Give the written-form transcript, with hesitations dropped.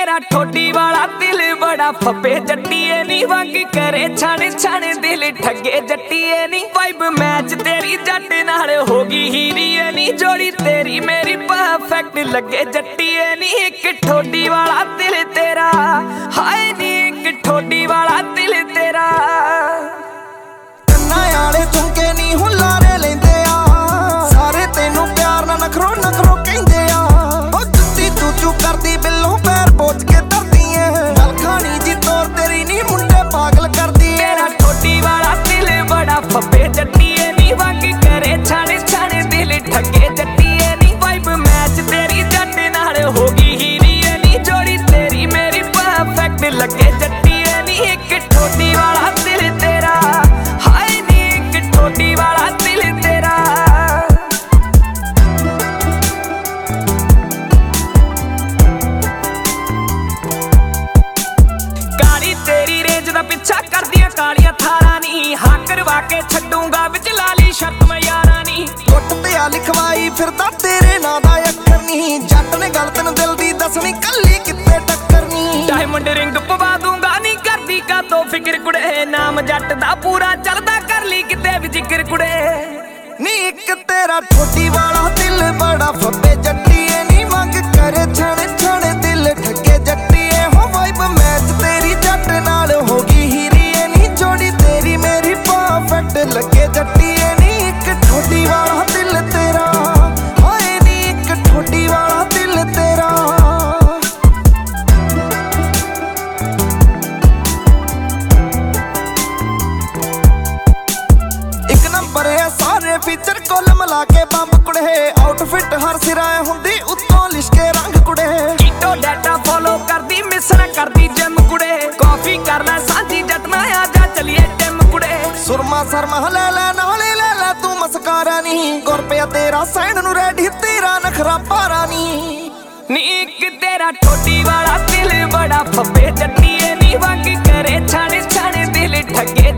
तेरा ठोडी वाला दिल बड़ा फपे जट्टिए नी वंग करे छाने छाने दिल ठगे जट्टिए नी वाइब मैच तेरी जट नाल होगी हीरिए नी जोड़ी तेरी मेरी परफेक्ट लगे जट्टिए नी एक ठोडी वाला दिल तेरा हाय नी एक ठोडी वाला दिल तेरा कन्ना आले झुमके नी हुलारे लेंदे आ सारे तेनू प्यार ना नखरो नखरो कहंदे आ ओ जुत्ती चूचू करदी बिल्लों पैर पोच के धरदी ऐ गल खानी जी तोर तेरी नी मुंडे पागल करदी ऐ तेरा ठोडी वाला दिल बड़ा फपे जट्टिए नी वंग करे छाने छाने दिल ठगे जट्टिए नी वाइब मैच तेरी जट नाल होगी हीरिए नी जोड़ी तेरी मेरी परफेक्ट लगे जट्टिए नी एक ठोडी वाला दिल तेरा हाय नी एक ठोडी वाला दिल तेरा काली तेरी रेंज दा पिछा कर दिया कालियां थारा नी हाँ करवा के छड्डूंगा विच लाली शर्त मैं यारा नी टुੱਟ ते आ लिखवाई फिरदा तेरे नां दा अखर नी जट ने गल तैनूं दिल दी दसनी कल्ली किते टक्कर नी डायमंड रिंग पवा दूंगा नी करदी का तो फिक्र कुड़े नाम जट दा पूरा चलदा कर ली किते भी जिक्र कुड़े नी एक तेरा ठोडी वाला दिल बड़ा फब्बे जट्टिए नी मंग करे छाने छाने दिल ठगे जट्टिए हो वाइब मैच तेरी जट नाल होगी हीरिए नी जोड़ी तेरी मेरी परफेक्ट लगे जट्टिए नी एक ठोडी वाला दिल तेरा हाय नी एक ठोडी वाला दिल तेरा एक नंबर है सारे फीचर कुल मिला के बंब कुड़े आउटफिट हर सिराए हुंदी उत्तों लिशके रंग कुड़े कीटो डाटा फॉलो करदी मिस ना करदी जिम कुड़े कॉफी करना सांझी जटना आ जा चलिए जिम कुड़े सुरमा शर्मा ले ले नाले ले ले तू मस्कारा नी गुर पिया तेरा सैन नू रेडी तेरा नखरा पारा नी नी एक तेरा ठोडी वाला दिल बड़ा फपे जट्टिए नी वंग करे छाने छाने दिल ठगे